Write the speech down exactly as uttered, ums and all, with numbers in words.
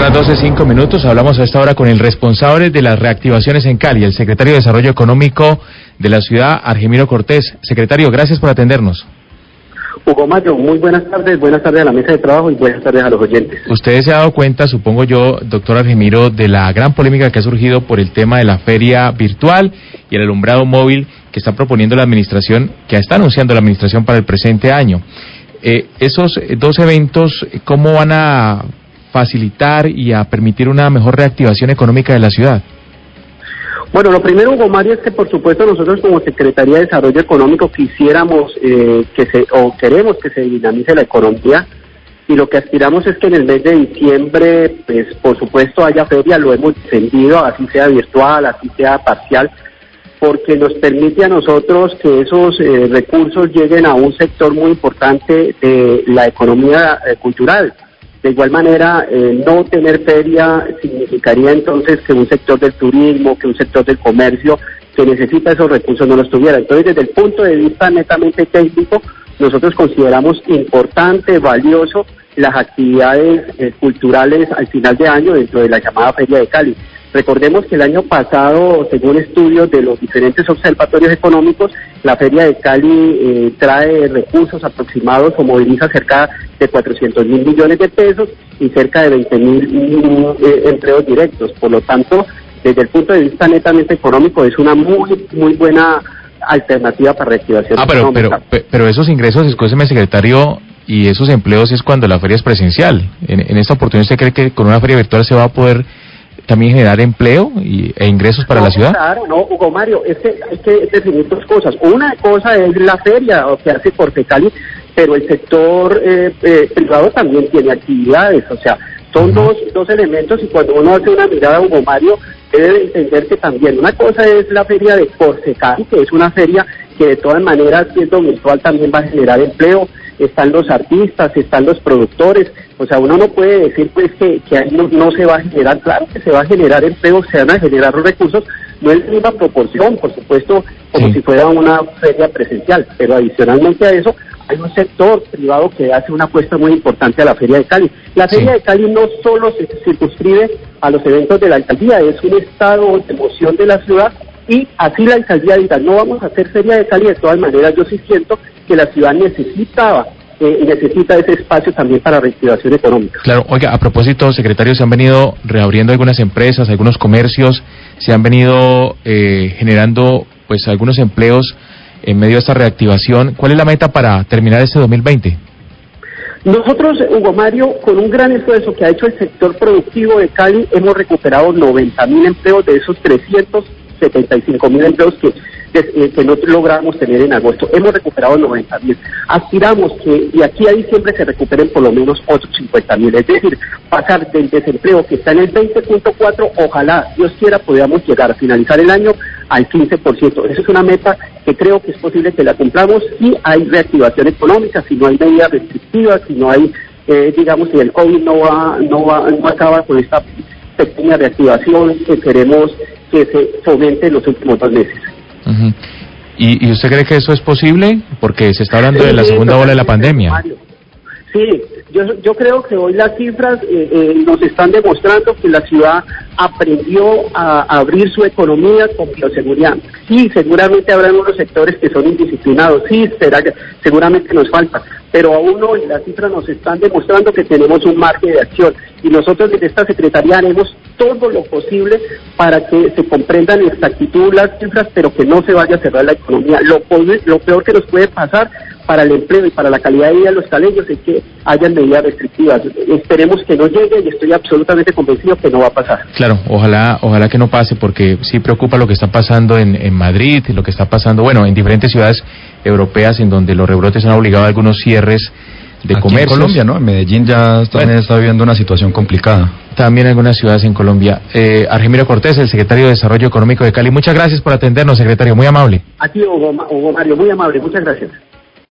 las doce, cinco minutos, hablamos a esta hora con el responsable de las reactivaciones en Cali, el secretario de Desarrollo Económico de la ciudad, Argemiro Cortés. Secretario, gracias por atendernos. Hugo Mario, muy buenas tardes, buenas tardes a la mesa de trabajo y buenas tardes a los oyentes. Usted se ha dado cuenta, supongo yo, doctor Argemiro, de la gran polémica que ha surgido por el tema de la feria virtual y el alumbrado móvil que está proponiendo la administración, que está anunciando la administración para el presente año. Eh, esos dos eventos, ¿cómo van a facilitar y a permitir una mejor reactivación económica de la ciudad? Bueno, lo primero, Hugo Mario, es que por supuesto nosotros como Secretaría de Desarrollo Económico quisiéramos eh, que se, o queremos que se dinamice la economía, y lo que aspiramos es que en el mes de diciembre, pues por supuesto haya feria, lo hemos defendido, así sea virtual, así sea parcial, porque nos permite a nosotros que esos eh, recursos lleguen a un sector muy importante de la economía eh, cultural. De igual manera, eh, no tener feria significaría entonces que un sector del turismo, que un sector del comercio que necesita esos recursos no los tuviera. Entonces, desde el punto de vista netamente técnico, nosotros consideramos importante, valioso, las actividades eh, culturales al final de año dentro de la llamada Feria de Cali. Recordemos que el año pasado, según estudios de los diferentes observatorios económicos, la Feria de Cali eh, trae recursos aproximados o moviliza cerca de cuatrocientos mil millones de pesos y cerca de veinte mil eh, empleos directos. Por lo tanto, desde el punto de vista netamente económico, es una muy muy buena alternativa para reactivación ah, pero, económica. Pero, pero esos ingresos, escúcheme, secretario, y esos empleos es cuando la feria es presencial. En, en esta oportunidad, ¿usted cree que con una feria virtual se va a poder también generar empleo y, e ingresos para no, la ciudad? Claro, no, Hugo Mario, es que hay que definir dos cosas. Una cosa es la feria o que hace por Cali, pero el sector eh, eh, privado también tiene actividades, o sea, son uh-huh. dos, dos elementos, y cuando uno hace una mirada, Hugo Mario, debe entender que también una cosa es la feria de Cali, que es una feria que de todas maneras, siendo virtual, también va a generar empleo. Están los artistas, están los productores, o sea, uno no puede decir pues que, que ahí no, no se va a generar, claro que se va a generar empleo, se van a generar los recursos, no en la misma proporción, por supuesto, como sí. si fuera una feria presencial, pero adicionalmente a eso, hay un sector privado que hace una apuesta muy importante a la Feria de Cali. La Feria sí. de Cali no solo se circunscribe a los eventos de la alcaldía, es un estado de emoción de la ciudad, y así la alcaldía diga, no vamos a hacer Feria de Cali, de todas maneras yo sí siento que la ciudad necesitaba, eh, necesita ese espacio también para reactivación económica. Claro, oiga, a propósito, secretario, se han venido reabriendo algunas empresas, algunos comercios, se han venido eh, generando pues algunos empleos en medio de esta reactivación. ¿Cuál es la meta para terminar este dos mil veinte? Nosotros, Hugo Mario, con un gran esfuerzo que ha hecho el sector productivo de Cali, hemos recuperado noventa mil empleos de esos trescientos setenta y cinco mil empleos que, que, que no logramos tener en agosto. Hemos recuperado noventa mil. Aspiramos que de aquí a diciembre se recuperen por lo menos otros cincuenta mil. Es decir, pasar del desempleo que está en el veinte punto cuatro, ojalá, Dios quiera, podamos llegar a finalizar el año al quince por ciento. Esa es una meta que creo que es posible que la cumplamos si hay reactivación económica, si no hay medidas restrictivas, si no hay, eh, digamos, si el COVID no va, no va, no acaba con esta pequeña reactivación que queremos que se fomente en los últimos dos meses. Uh-huh. ¿Y, ¿Y usted cree que eso es posible? Porque se está hablando sí, de la segunda sí, ola de la pandemia. Mario. Sí, yo, yo creo que hoy las cifras eh, eh, nos están demostrando que la ciudad aprendió a, a abrir su economía con bioseguridad. Sí, seguramente habrá unos sectores que son indisciplinados, sí, será, seguramente nos falta, pero aún hoy las cifras nos están demostrando que tenemos un margen de acción, y nosotros desde esta Secretaría haremos todo lo posible para que se comprendan en exactitud las cifras, pero que no se vaya a cerrar la economía. Lo, lo peor que nos puede pasar para el empleo y para la calidad de vida de los caleños es que hayan medidas restrictivas. Esperemos que no llegue, y estoy absolutamente convencido que no va a pasar. Claro, ojalá ojalá que no pase, porque sí preocupa lo que está pasando en, en Madrid, lo que está pasando, bueno, en diferentes ciudades europeas en donde los rebrotes han obligado a algunos cierres de comercios. En Colombia, ¿no? En Medellín ya también bueno, está viviendo una situación complicada. También en algunas ciudades en Colombia. Eh, Argemiro Cortés, el secretario de Desarrollo Económico de Cali. Muchas gracias por atendernos, secretario, muy amable. A ti, Hugo, Hugo Mario, muy amable, muchas gracias.